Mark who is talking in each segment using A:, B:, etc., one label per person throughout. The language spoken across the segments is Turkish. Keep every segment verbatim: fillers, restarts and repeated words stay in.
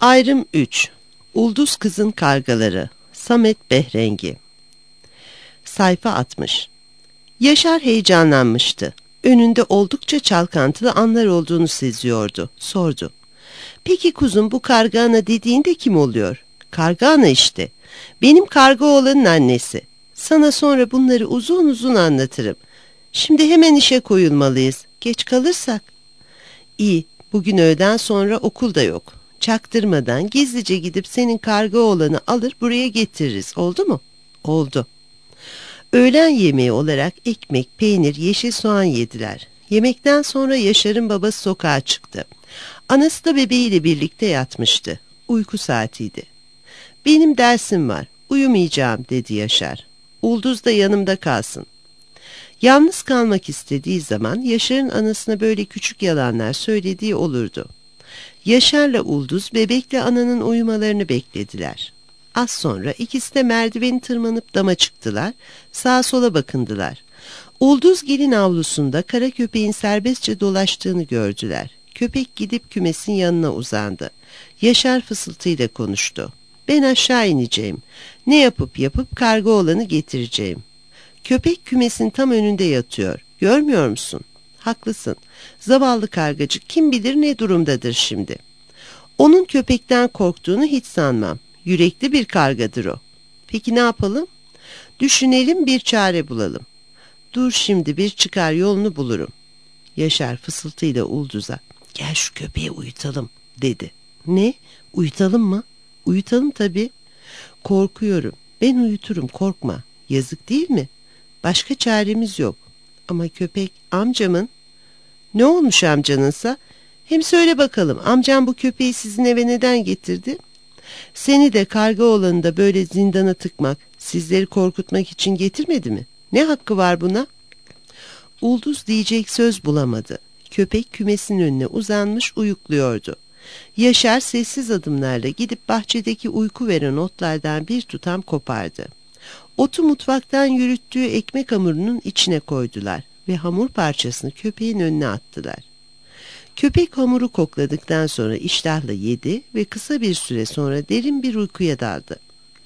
A: Ayrım üç. Ulduz Kızın Kargaları. Samet Behrengi. Sayfa altmış. Yaşar heyecanlanmıştı. Önünde oldukça çalkantılı anlar olduğunu seziyordu. Sordu. "Peki kuzum, bu karga ana dediğinde kim oluyor?" "Karga ana işte. Benim karga oğlanın annesi. Sana sonra bunları uzun uzun anlatırım. Şimdi hemen işe koyulmalıyız. Geç kalırsak." "İyi, bugün öğleden sonra okul da yok. Çaktırmadan gizlice gidip senin karga oğlanı alır buraya getiririz. Oldu mu?" "Oldu." Öğlen yemeği olarak ekmek, peynir, yeşil soğan yediler. Yemekten sonra Yaşar'ın babası sokağa çıktı. Anası da bebeğiyle birlikte yatmıştı. Uyku saatiydi. "Benim dersim var, uyumayacağım," dedi Yaşar. "Ulduz da yanımda kalsın." Yalnız kalmak istediği zaman Yaşar'ın anasına böyle küçük yalanlar söylediği olurdu. Yaşar'la Ulduz bebekle ananın uyumalarını beklediler. Az sonra ikisi de merdiveni tırmanıp dama çıktılar, sağa sola bakındılar. Ulduzgil'in avlusunda kara köpeğin serbestçe dolaştığını gördüler. Köpek gidip kümesin yanına uzandı. Yaşar fısıltıyla konuştu. "Ben aşağı ineceğim. Ne yapıp yapıp karga oğlanı getireceğim. Köpek kümesin tam önünde yatıyor. Görmüyor musun? Haklısın. Zavallı kargacık kim bilir ne durumdadır şimdi. Onun köpekten korktuğunu hiç sanmam. Yürekli bir kargadır o. Peki ne yapalım? Düşünelim, bir çare bulalım." "Dur, şimdi bir çıkar yolunu bulurum." Yaşar fısıltıyla Ulduz'a "Gel şu köpeği uyutalım," dedi. "Ne? Uyutalım mı?" "Uyutalım tabii." "Korkuyorum." "Ben uyuturum, korkma. Yazık değil mi? Başka çaremiz yok." "Ama köpek amcamın." "Ne olmuş amcanınsa? Hem söyle bakalım, amcam bu köpeği sizin eve neden getirdi? Seni de karga oğlanı da böyle zindana tıkmak, sizleri korkutmak için getirmedi mi? Ne hakkı var buna?" Ulduz diyecek söz bulamadı. Köpek kümesin önüne uzanmış uyukluyordu. Yaşar sessiz adımlarla gidip bahçedeki uyku veren otlardan bir tutam kopardı. Otu mutfaktan yürüttüğü ekmek hamurunun içine koydular ve hamur parçasını köpeğin önüne attılar. Köpek hamuru kokladıktan sonra iştahla yedi ve kısa bir süre sonra derin bir uykuya daldı.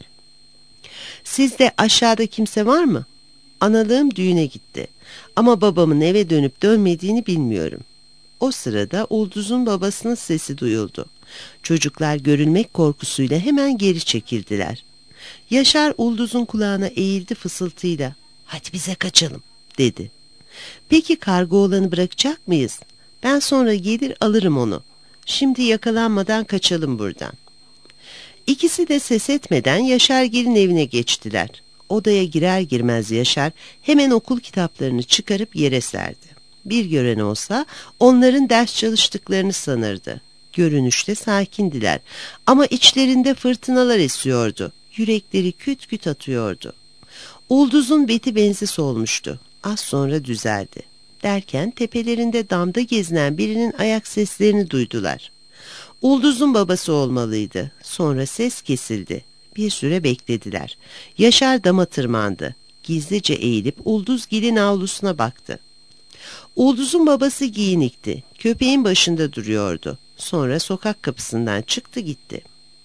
A: "Sizde aşağıda kimse var mı?" "Analığım düğüne gitti ama babamın eve dönüp dönmediğini bilmiyorum." O sırada Ulduz'un babasının sesi duyuldu. Çocuklar görülmek korkusuyla hemen geri çekildiler. Yaşar Ulduz'un kulağına eğildi, fısıltıyla "Hadi bize kaçalım," dedi. "Peki karga oğlanı bırakacak mıyız? Ben sonra gelir alırım onu. Şimdi yakalanmadan kaçalım buradan." İkisi de ses etmeden Yaşargil'in evine geçtiler. Odaya girer girmez Yaşar hemen okul kitaplarını çıkarıp yere serdi. Bir gören olsa onların ders çalıştıklarını sanırdı. Görünüşte sakindiler ama içlerinde fırtınalar esiyordu. Yürekleri küt küt atıyordu. Ulduz'un beti benzi solmuştu. Az sonra düzeldi. Derken tepelerinde damda gezinen birinin ayak seslerini duydular. Ulduz'un babası olmalıydı. Sonra ses kesildi. Bir süre beklediler. Yaşar dama tırmandı. Gizlice eğilip Ulduzgil'in avlusuna baktı. Ulduz'un babası giyinikti. Köpeğin başında duruyordu. Sonra sokak kapısından çıktı gitti.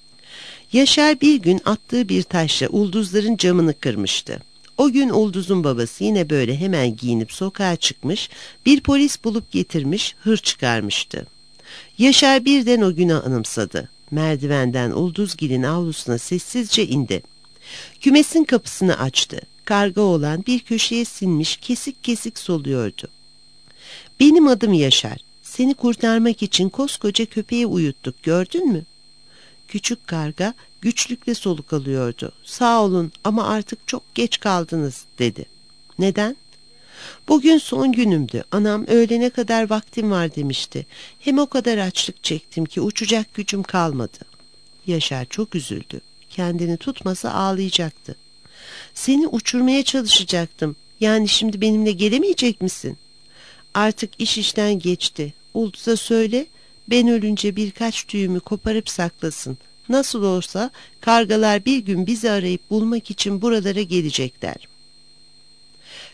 A: Yaşar bir gün attığı bir taşla Ulduzların camını kırmıştı. O gün Ulduz'un babası yine böyle hemen giyinip sokağa çıkmış, bir polis bulup getirmiş, hır çıkarmıştı. Yaşar birden o günü anımsadı. Merdivenden Ulduzgil'in avlusuna sessizce indi. Kümesin kapısını açtı. Karga oğlan bir köşeye sinmiş, kesik kesik soluyordu. "Benim adım Yaşar. Seni kurtarmak için koskoca köpeği uyuttuk, gördün mü?" Küçük karga güçlükle soluk alıyordu. "Sağ olun ama artık çok geç kaldınız," dedi. "Neden?" "Bugün son günümdü. Anam öğlene kadar vaktim var demişti. Hem o kadar açlık çektim ki uçacak gücüm kalmadı." Yaşar çok üzüldü. Kendini tutmasa ağlayacaktı. "Seni uçurmaya çalışacaktım. Yani şimdi benimle gelemeyecek misin?" "Artık iş işten geçti. Ulduz'a söyle, ben ölünce birkaç tüyümü koparıp saklasın. Nasıl olsa kargalar bir gün bizi arayıp bulmak için buralara gelecekler."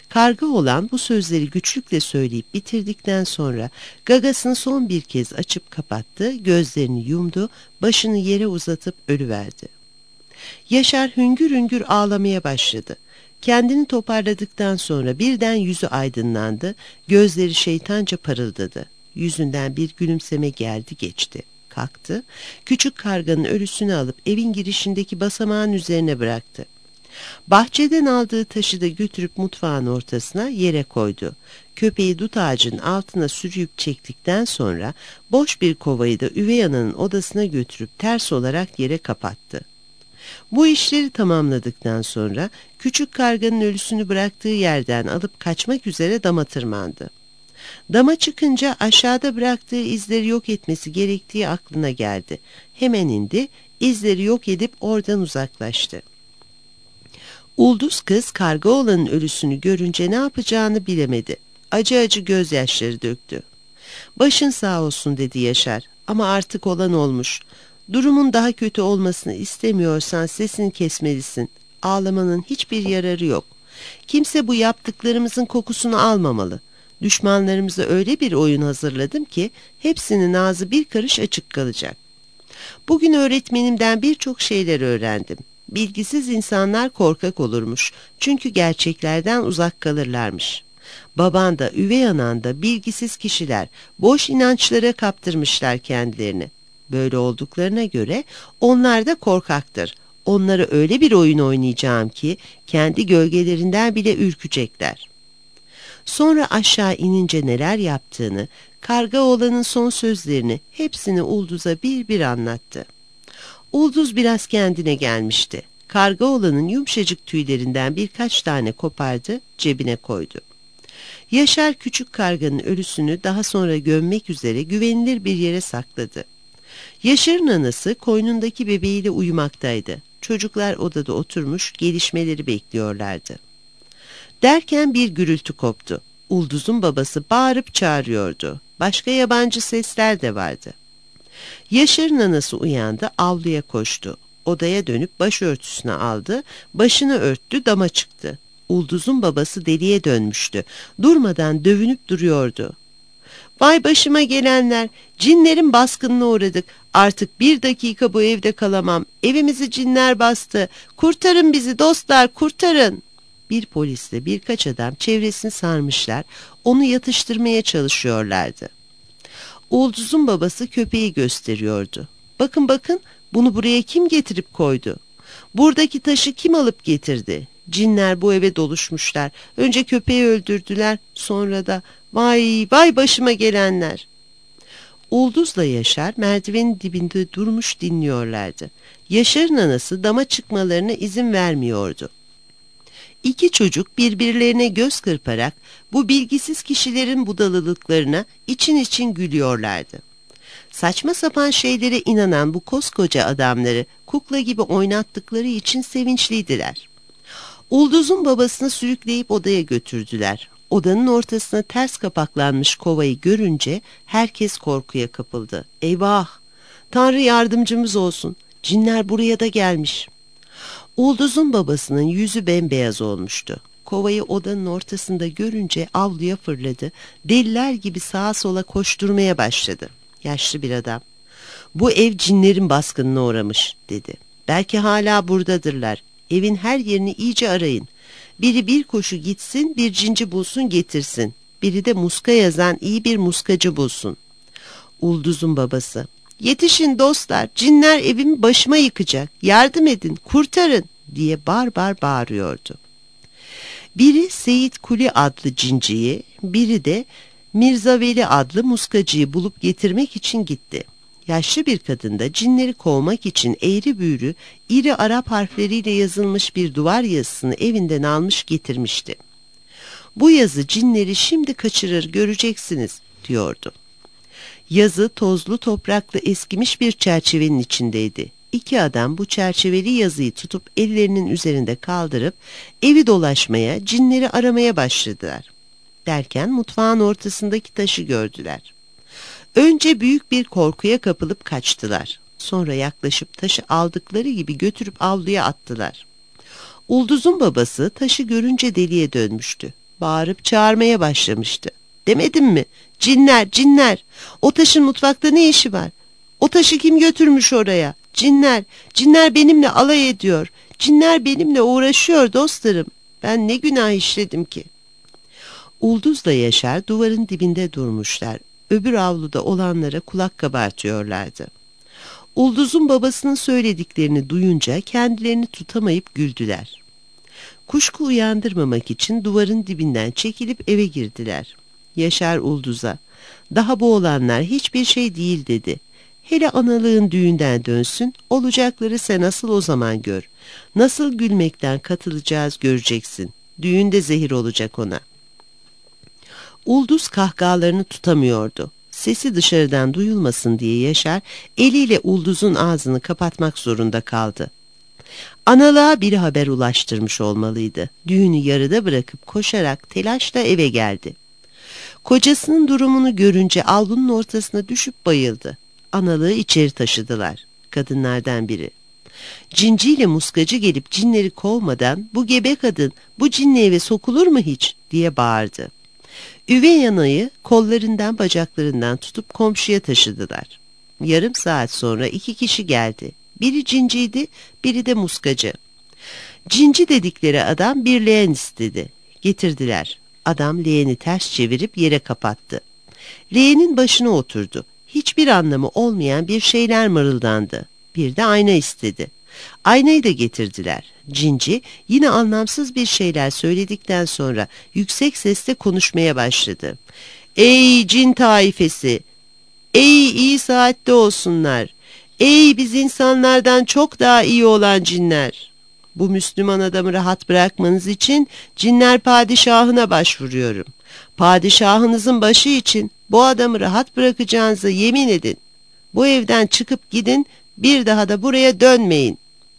A: Karga olan bu sözleri güçlükle söyleyip bitirdikten sonra gagasını son bir kez açıp kapattı, gözlerini yumdu, başını yere uzatıp ölüverdi. Yaşar hüngür hüngür ağlamaya başladı. Kendini toparladıktan sonra birden yüzü aydınlandı, gözleri şeytanca parıldadı. Yüzünden bir gülümseme geldi geçti. Kalktı, küçük karganın ölüsünü alıp evin girişindeki basamağın üzerine bıraktı. Bahçeden aldığı taşı da götürüp mutfağın ortasına yere koydu. Köpeği dut ağacının altına sürüyüp çektikten sonra boş bir kovayı da üvey ananın odasına götürüp ters olarak yere kapattı. Bu işleri tamamladıktan sonra küçük karganın ölüsünü bıraktığı yerden alıp kaçmak üzere dama tırmandı. Dama çıkınca aşağıda bıraktığı izleri yok etmesi gerektiği aklına geldi. Hemen indi, izleri yok edip oradan uzaklaştı. Ulduz kız karga oğlanın ölüsünü görünce ne yapacağını bilemedi. Acı acı gözyaşları döktü. "Başın sağ olsun," dedi Yaşar, "ama artık olan olmuş. Durumun daha kötü olmasını istemiyorsan sesini kesmelisin. Ağlamanın hiçbir yararı yok. Kimse bu yaptıklarımızın kokusunu almamalı. Düşmanlarımıza öyle bir oyun hazırladım ki hepsinin ağzı bir karış açık kalacak. Bugün öğretmenimden birçok şeyler öğrendim. Bilgisiz insanlar korkak olurmuş. Çünkü gerçeklerden uzak kalırlarmış. Baban da üvey anan da bilgisiz kişiler, boş inançlara kaptırmışlar kendilerini. Böyle olduklarına göre onlar da korkaktır. Onlara öyle bir oyun oynayacağım ki kendi gölgelerinden bile ürkecekler." Sonra aşağı inince neler yaptığını, karga oğlanın son sözlerini hepsini Ulduz'a bir bir anlattı. Ulduz biraz kendine gelmişti. Karga oğlanın yumuşacık tüylerinden birkaç tane kopardı, cebine koydu. Yaşar küçük karganın ölüsünü daha sonra gömmek üzere güvenilir bir yere sakladı. Yaşar'ın anası koynundaki bebeğiyle uyumaktaydı. Çocuklar odada oturmuş gelişmeleri bekliyorlardı. Derken bir gürültü koptu. Ulduz'un babası bağırıp çağırıyordu. Başka yabancı sesler de vardı. Yaşar'ın anası uyandı, avluya koştu. Odaya dönüp başörtüsünü aldı, başını örttü, dama çıktı. Ulduz'un babası deliye dönmüştü. Durmadan dövünüp duruyordu. "Vay başıma gelenler, cinlerin baskınına uğradık. Artık bir dakika bu evde kalamam. Evimizi cinler bastı. Kurtarın bizi dostlar, kurtarın." Bir polisle birkaç adam çevresini sarmışlar, onu yatıştırmaya çalışıyorlardı. Ulduz'un babası köpeği gösteriyordu. "Bakın bakın, bunu buraya kim getirip koydu? Buradaki taşı kim alıp getirdi? Cinler bu eve doluşmuşlar. Önce köpeği öldürdüler, sonra da vay vay başıma gelenler." Ulduz'la Yaşar merdivenin dibinde durmuş dinliyorlardı. Yaşar'ın anası dama çıkmalarına izin vermiyordu. İki çocuk birbirlerine göz kırparak bu bilgisiz kişilerin budalalıklarına için için gülüyorlardı. Saçma sapan şeylere inanan bu koskoca adamları kukla gibi oynattıkları için sevinçliydiler. Ulduz'un babasını sürükleyip odaya götürdüler. Odanın ortasına ters kapaklanmış kovayı görünce herkes korkuya kapıldı. "Eyvah! Tanrı yardımcımız olsun. Cinler buraya da gelmiş." Ulduz'un babasının yüzü bembeyaz olmuştu. Kovayı odanın ortasında görünce avluya fırladı. Deliler gibi sağa sola koşturmaya başladı. Yaşlı bir adam. "Bu ev cinlerin baskınına uğramış," dedi. "Belki hala buradadırlar. Evin her yerini iyice arayın. Biri bir koşu gitsin, bir cinci bulsun getirsin. Biri de muska yazan iyi bir muskacı bulsun." Ulduz'un babası: "Yetişin dostlar, cinler evimi başıma yıkacak. Yardım edin, kurtarın," diye bar bar bağırıyordu. Biri Seyit Kuli adlı cinciyi, biri de Mirza Veli adlı muskacıyı bulup getirmek için gitti. Yaşlı bir kadın da cinleri kovmak için eğri büğrü, iri Arap harfleriyle yazılmış bir duvar yazısını evinden almış getirmişti. "Bu yazı cinleri şimdi kaçırır, göreceksiniz," diyordu. Yazı tozlu topraklı eskimiş bir çerçevenin içindeydi. İki adam bu çerçeveli yazıyı tutup ellerinin üzerinde kaldırıp evi dolaşmaya, cinleri aramaya başladılar. Derken mutfağın ortasındaki taşı gördüler. Önce büyük bir korkuya kapılıp kaçtılar. Sonra yaklaşıp taşı aldıkları gibi götürüp avluya attılar. Ulduz'un babası taşı görünce deliye dönmüştü. Bağırıp çağırmaya başlamıştı. Demedim mi? Cinler, cinler. O taşın mutfakta ne işi var? O taşı kim götürmüş oraya? Cinler, cinler benimle alay ediyor. Cinler benimle uğraşıyor dostlarım. Ben ne günah işledim ki? Ulduz'la Yaşar duvarın dibinde durmuşlar. Öbür avluda olanlara kulak kabartıyorlardı. Ulduz'un babasının söylediklerini duyunca kendilerini tutamayıp güldüler. Kuşku uyandırmamak için duvarın dibinden çekilip eve girdiler. Yaşar Ulduz'a, "Daha bu olanlar hiçbir şey değil," dedi. "Hele analığın düğünden dönsün, olacakları sen asıl o zaman gör. Nasıl gülmekten katılacağız göreceksin. Düğünde zehir olacak ona." Ulduz kahkahalarını tutamıyordu. Sesi dışarıdan duyulmasın diye Yaşar eliyle Ulduz'un ağzını kapatmak zorunda kaldı. Analığa bir haber ulaştırmış olmalıydı. Düğünü yarıda bırakıp koşarak telaşla eve geldi. Kocasının durumunu görünce avlunun ortasına düşüp bayıldı. Analığı içeri taşıdılar. Kadınlardan biri, "Cinci ile muskacı gelip cinleri kovmadan bu gebe kadın bu cinli eve sokulur mu hiç?" diye bağırdı. Üvey anayı kollarından bacaklarından tutup komşuya taşıdılar. Yarım saat sonra iki kişi geldi. Biri cinciydi, biri de muskacı. Cinci dedikleri adam bir leğen istedi. Getirdiler. Adam leğeni ters çevirip yere kapattı. Leğenin başına oturdu. Hiçbir anlamı olmayan bir şeyler mırıldandı. Bir de ayna istedi. Aynayı da getirdiler. Cinci yine anlamsız bir şeyler söyledikten sonra yüksek sesle konuşmaya başladı. "Ey cin taifesi! Ey iyi saatte olsunlar! Ey biz insanlardan çok daha iyi olan cinler! Bu Müslüman adamı rahat bırakmanız için cinler padişahına başvuruyorum. Padişahınızın başı için bu adamı rahat bırakacağınıza yemin edin. Bu evden çıkıp gidin, bir daha da buraya dönmeyin."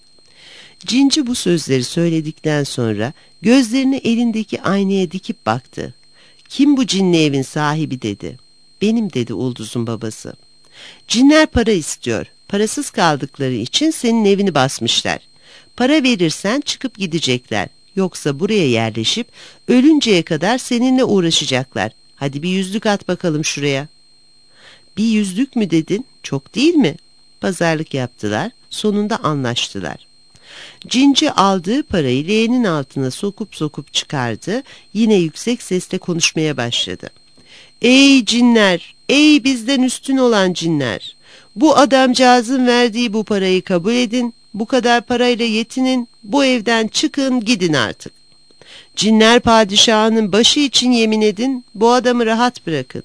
A: Cinci bu sözleri söyledikten sonra gözlerini elindeki aynaya dikip baktı. "Kim bu cinli evin sahibi?" dedi. "Benim," dedi Ulduz'un babası. "Cinler para istiyor. Parasız kaldıkları için senin evini basmışlar. Para verirsen çıkıp gidecekler. Yoksa buraya yerleşip ölünceye kadar seninle uğraşacaklar. Hadi bir yüzlük at bakalım şuraya." "Bir yüzlük mü dedin? Çok değil mi?" Pazarlık yaptılar. Sonunda anlaştılar. Cinci aldığı parayı leğenin altına sokup sokup çıkardı. Yine yüksek sesle konuşmaya başladı. "Ey cinler! Ey bizden üstün olan cinler! Bu adamcağızın verdiği bu parayı kabul edin. Bu kadar parayla yetinin. Bu evden çıkın gidin artık. Cinler padişahının başı için yemin edin. Bu adamı rahat bırakın."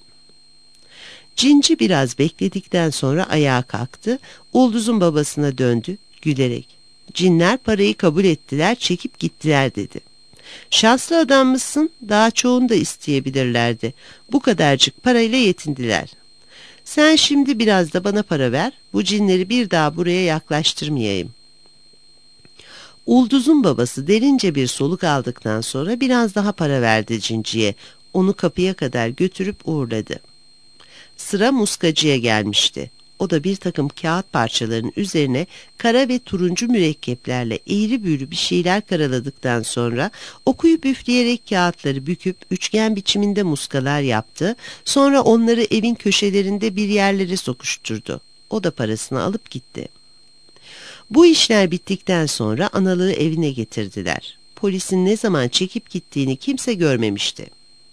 A: Cinci biraz bekledikten sonra ayağa kalktı. Ulduz'un babasına döndü gülerek. "Cinler parayı kabul ettiler, çekip gittiler," dedi. "Şanslı adammışsın, daha çoğunu da isteyebilirlerdi. Bu kadarcık parayla yetindiler. Sen şimdi biraz da bana para ver, bu cinleri bir daha buraya yaklaştırmayayım." Ulduz'un babası derince bir soluk aldıktan sonra biraz daha para verdi Cinci'ye. Onu kapıya kadar götürüp uğurladı. Sıra muskacıya gelmişti. O da bir takım kağıt parçalarının üzerine kara ve turuncu mürekkeplerle eğri büğrü bir şeyler karaladıktan sonra okuyup üfleyerek kağıtları büküp üçgen biçiminde muskalar yaptı. Sonra onları evin köşelerinde bir yerlere sokuşturdu. O da parasını alıp gitti. Bu işler bittikten sonra analığı evine getirdiler. Polisin ne zaman çekip gittiğini kimse görmemişti.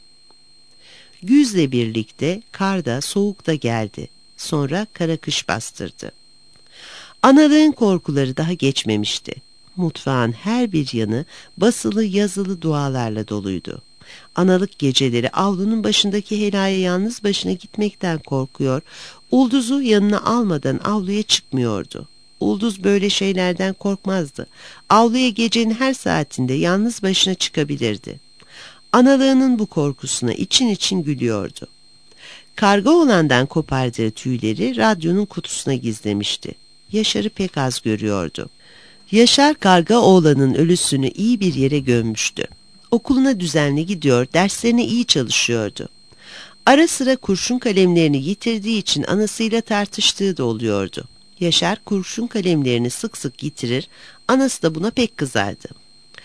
A: Güzle birlikte kar da soğuk da geldi. Sonra kara kış bastırdı. Analığın korkuları daha geçmemişti. Mutfağın her bir yanı basılı yazılı dualarla doluydu. Analık geceleri avlunun başındaki helaya yalnız başına gitmekten korkuyor, Ulduz'u yanına almadan avluya çıkmıyordu. Ulduz böyle şeylerden korkmazdı. Avluya gecenin her saatinde yalnız başına çıkabilirdi. Analığının bu korkusuna için için gülüyordu. Karga oğlandan kopardığı tüyleri radyonun kutusuna gizlemişti. Yaşar'ı pek az görüyordu. Yaşar karga oğlanın ölüsünü iyi bir yere gömmüştü. Okuluna düzenli gidiyor, derslerine iyi çalışıyordu. Ara sıra kurşun kalemlerini yitirdiği için anasıyla tartıştığı da oluyordu. Yaşar kurşun kalemlerini sık sık yitirir, anası da buna pek kızardı.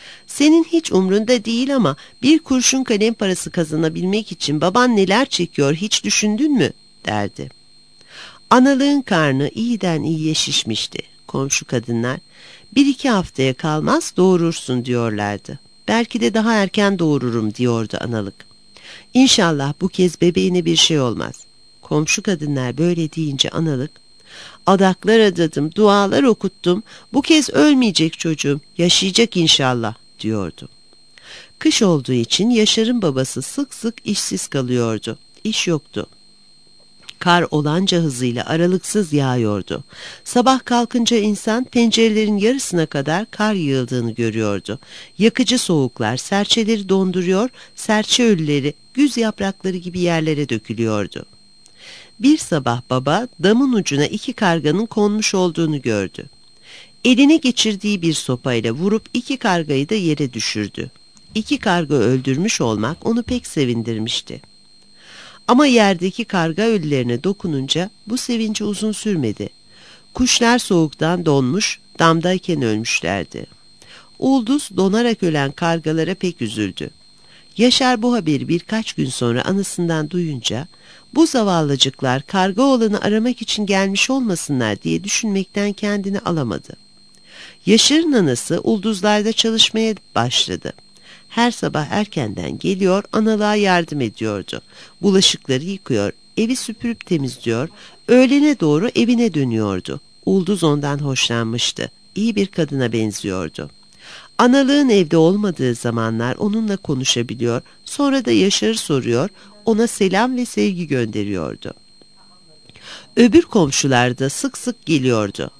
A: Senin hiç umrunda değil ama bir kurşun kalem parası kazanabilmek için baban neler çekiyor hiç düşündün mü?" derdi. Analığın karnı iyiden iyiye şişmişti. Komşu kadınlar, "Bir iki haftaya kalmaz doğurursun," diyorlardı. "Belki de daha erken doğururum," diyordu analık. "İnşallah bu kez bebeğine bir şey olmaz." Komşu kadınlar böyle deyince analık, "Adaklar adadım, dualar okuttum, bu kez ölmeyecek çocuğum, yaşayacak inşallah," diyordu. Kış olduğu için Yaşar'ın babası sık sık işsiz kalıyordu. İş yoktu. Kar olanca hızıyla aralıksız yağıyordu. Sabah kalkınca insan pencerelerin yarısına kadar kar yığıldığını görüyordu. Yakıcı soğuklar serçeleri donduruyor, serçe ölüleri güz yaprakları gibi yerlere dökülüyordu. Bir sabah baba damın ucuna iki karganın konmuş olduğunu gördü. Eline geçirdiği bir sopayla vurup iki kargayı da yere düşürdü. İki karga öldürmüş olmak onu pek sevindirmişti. Ama yerdeki karga ölülerine dokununca bu sevinci uzun sürmedi. Kuşlar soğuktan donmuş, damdayken ölmüşlerdi. Ulduz donarak ölen kargalara pek üzüldü. Yaşar bu haberi birkaç gün sonra anasından duyunca, bu zavallıcıklar karga oğlanı aramak için gelmiş olmasınlar diye düşünmekten kendini alamadı. Yaşar'ın anası ulduzlarda çalışmaya başladı. Her sabah erkenden geliyor, analığa yardım ediyordu. Bulaşıkları yıkıyor, evi süpürüp temizliyor, öğlene doğru evine dönüyordu. Ulduz ondan hoşlanmıştı, iyi bir kadına benziyordu. Analığın evde olmadığı zamanlar onunla konuşabiliyor, sonra da Yaşar'ı soruyor, ona selam ve sevgi gönderiyordu. Öbür komşular da sık sık geliyordu.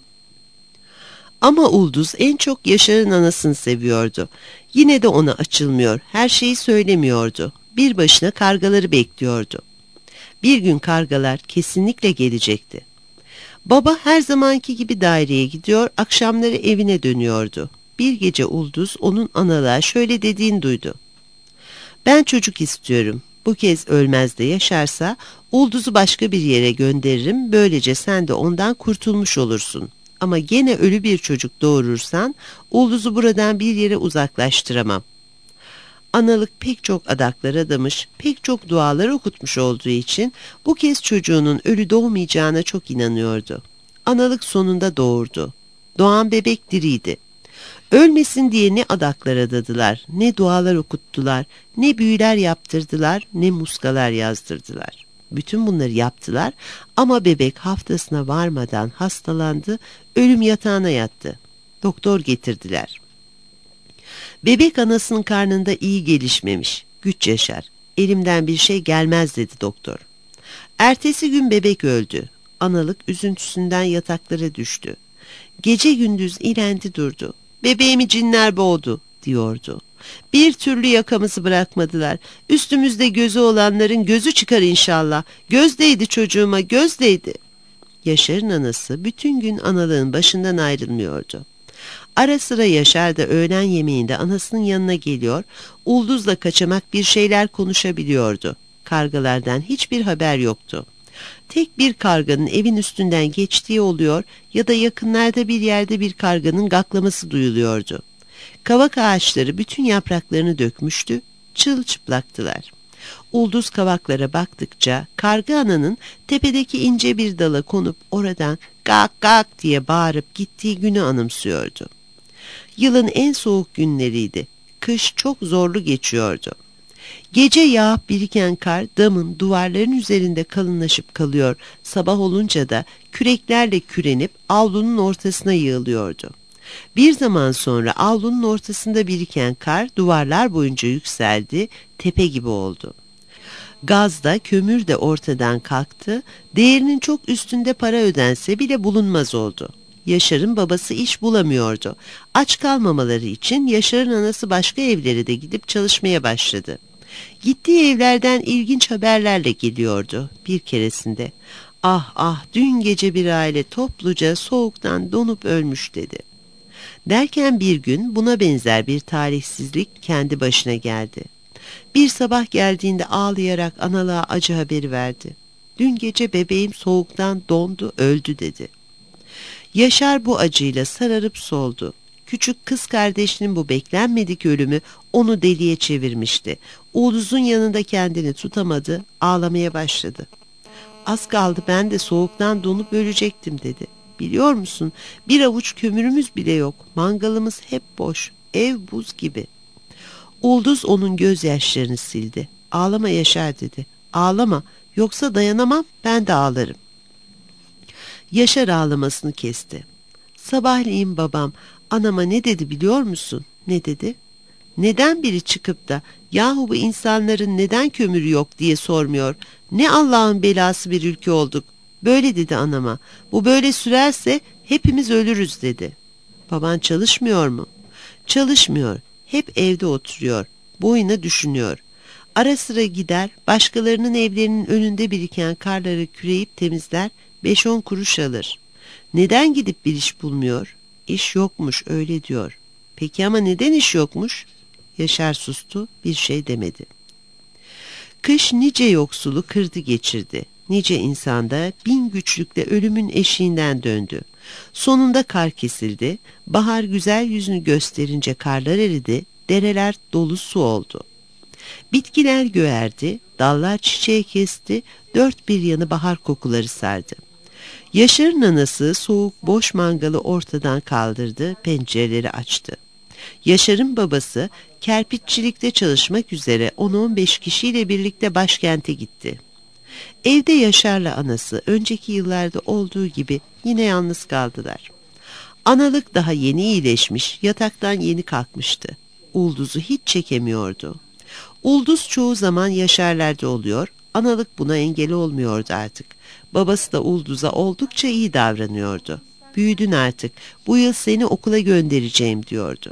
A: Ama Ulduz en çok Yaşar'ın anasını seviyordu. Yine de ona açılmıyor, her şeyi söylemiyordu. Bir başına kargaları bekliyordu. Bir gün kargalar kesinlikle gelecekti. Baba her zamanki gibi daireye gidiyor, akşamları evine dönüyordu. Bir gece Ulduz onun analığa şöyle dediğini duydu. "Ben çocuk istiyorum. Bu kez ölmez de yaşarsa Ulduz'u başka bir yere gönderirim. Böylece sen de ondan kurtulmuş olursun. Ama gene ölü bir çocuk doğurursan Ulduz'u buradan bir yere uzaklaştıramam." Analık pek çok adaklar adamış, pek çok dualar okutmuş olduğu için bu kez çocuğunun ölü doğmayacağına çok inanıyordu. Analık sonunda doğurdu. Doğan bebek diriydi. Ölmesin diye ne adaklar adadılar, ne dualar okuttular, ne büyüler yaptırdılar, ne muskalar yazdırdılar. Bütün bunları yaptılar ama bebek haftasına varmadan hastalandı, ölüm yatağına yattı. Doktor getirdiler. Bebek anasının karnında iyi gelişmemiş, güç yaşar. "Elimden bir şey gelmez," dedi doktor. Ertesi gün bebek öldü. Analık üzüntüsünden yataklara düştü. Gece gündüz ilendi durdu. "Bebeğimi cinler boğdu," diyordu. "Bir türlü yakamızı bırakmadılar. Üstümüzde gözü olanların gözü çıkar inşallah. Göz değdi çocuğuma, göz değdi." Yaşar'ın anası bütün gün analığın başından ayrılmıyordu. Ara sıra Yaşar da öğlen yemeğinde anasının yanına geliyor, Ulduz'la kaçamak bir şeyler konuşabiliyordu. Kargalardan hiçbir haber yoktu. Tek bir karganın evin üstünden geçtiği oluyor ya da yakınlarda bir yerde bir karganın gaklaması duyuluyordu. Kavak ağaçları bütün yapraklarını dökmüştü, çılçıplaktılar. Ulduz kavaklara baktıkça karga ananın tepedeki ince bir dala konup oradan "gak gak" diye bağırıp gittiği günü anımsıyordu. Yılın en soğuk günleriydi. Kış çok zorlu geçiyordu. Gece yağıp biriken kar damın, duvarların üzerinde kalınlaşıp kalıyor. Sabah olunca da küreklerle kürenip avlunun ortasına yığılıyordu. Bir zaman sonra avlunun ortasında biriken kar duvarlar boyunca yükseldi, tepe gibi oldu. Gaz da kömür de ortadan kalktı, değerinin çok üstünde para ödense bile bulunmaz oldu. Yaşar'ın babası iş bulamıyordu. Aç kalmamaları için Yaşar'ın anası başka evlere de gidip çalışmaya başladı. Gittiği evlerden ilginç haberlerle geliyordu. Bir keresinde, "Ah ah, dün gece bir aile topluca soğuktan donup ölmüş," dedi. Derken bir gün buna benzer bir talihsizlik kendi başına geldi. Bir sabah geldiğinde ağlayarak analığa acı haberi verdi. "Dün gece bebeğim soğuktan dondu, öldü," dedi. Yaşar bu acıyla sararıp soldu. Küçük kız kardeşinin bu beklenmedik ölümü onu deliye çevirmişti. Ulduz'un yanında kendini tutamadı, ağlamaya başladı. Az kaldı ben de soğuktan donup ölecektim dedi. Biliyor musun, bir avuç kömürümüz bile yok, mangalımız hep boş, ev buz gibi. Ulduz onun gözyaşlarını sildi. Ağlama Yaşar dedi. Ağlama, yoksa dayanamam, ben de ağlarım. Yaşar ağlamasını kesti. Sabahleyin babam anama ne dedi biliyor musun? Ne dedi? Neden biri çıkıp da yahu bu insanların neden kömürü yok diye sormuyor. Ne Allah'ın belası bir ülke olduk. Böyle dedi anama. Bu böyle sürerse hepimiz ölürüz dedi. Baban çalışmıyor mu? Çalışmıyor. Hep evde oturuyor. Boyuna düşünüyor. Ara sıra gider, başkalarının evlerinin önünde biriken karları küreyip temizler, beş on kuruş alır. Neden gidip bir iş bulmuyor? İş yokmuş, öyle diyor. Peki ama neden iş yokmuş? Yaşar sustu, bir şey demedi. Kış nice yoksulu kırdı geçirdi. Nice insanda bin güçlükle ölümün eşiğinden döndü. Sonunda kar kesildi, bahar güzel yüzünü gösterince karlar eridi, dereler dolu su oldu. Bitkiler göğerdi, dallar çiçeği kesti, dört bir yanı bahar kokuları sardı. Yaşar'ın anası soğuk boş mangalı ortadan kaldırdı, pencereleri açtı. Yaşar'ın babası kerpiççilikte çalışmak üzere on on beş kişiyle birlikte başkente gitti. Evde Yaşar'la anası önceki yıllarda olduğu gibi yine yalnız kaldılar. Analık daha yeni iyileşmiş, yataktan yeni kalkmıştı. Ulduz'u hiç çekemiyordu. Ulduz çoğu zaman Yaşar'larda oluyor, analık buna engel olmuyordu artık. Babası da Ulduz'a oldukça iyi davranıyordu. Büyüdün artık, bu yıl seni okula göndereceğim diyordu.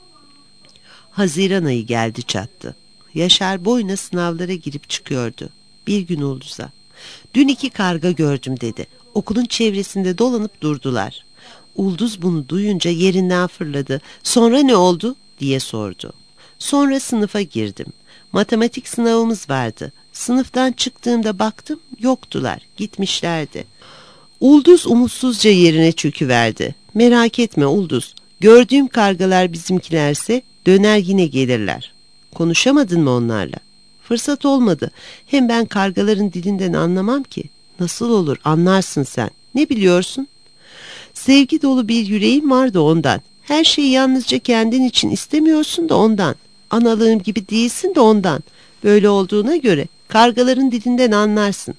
A: Haziran ayı geldi çattı. Yaşar boyuna sınavlara girip çıkıyordu. Bir gün Ulduz'a, dün iki karga gördüm dedi. Okulun çevresinde dolanıp durdular. Ulduz bunu duyunca yerinden fırladı. Sonra ne oldu diye sordu. Sonra sınıfa girdim. Matematik sınavımız vardı. Sınıftan çıktığımda baktım yoktular, gitmişlerdi. Ulduz umutsuzca yerine çöküverdi. Merak etme Ulduz, gördüğüm kargalar bizimkilerse döner yine gelirler. Konuşamadın mı onlarla? Fırsat olmadı. Hem ben kargaların dilinden anlamam ki. Nasıl olur, anlarsın sen. Ne biliyorsun? Sevgi dolu bir yüreğim vardı ondan. Her şeyi yalnızca kendin için istemiyorsun da ondan. Analığım gibi değilsin de ondan. Böyle olduğuna göre kargaların dilinden anlarsın.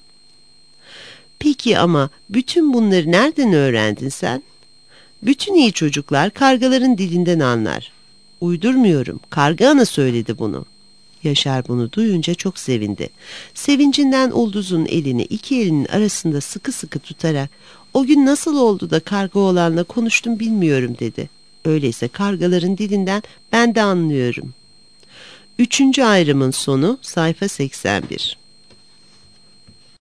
A: Peki ama bütün bunları nereden öğrendin sen? Bütün iyi çocuklar kargaların dilinden anlar. Uydurmuyorum, karga ana söyledi bunu. Yaşar bunu duyunca çok sevindi. Sevincinden Ulduz'un elini iki elinin arasında sıkı sıkı tutarak o gün nasıl oldu da karga oğlanla konuştum bilmiyorum dedi. Öyleyse kargaların dilinden ben de anlıyorum. Üçüncü ayrımın sonu sayfa seksen bir.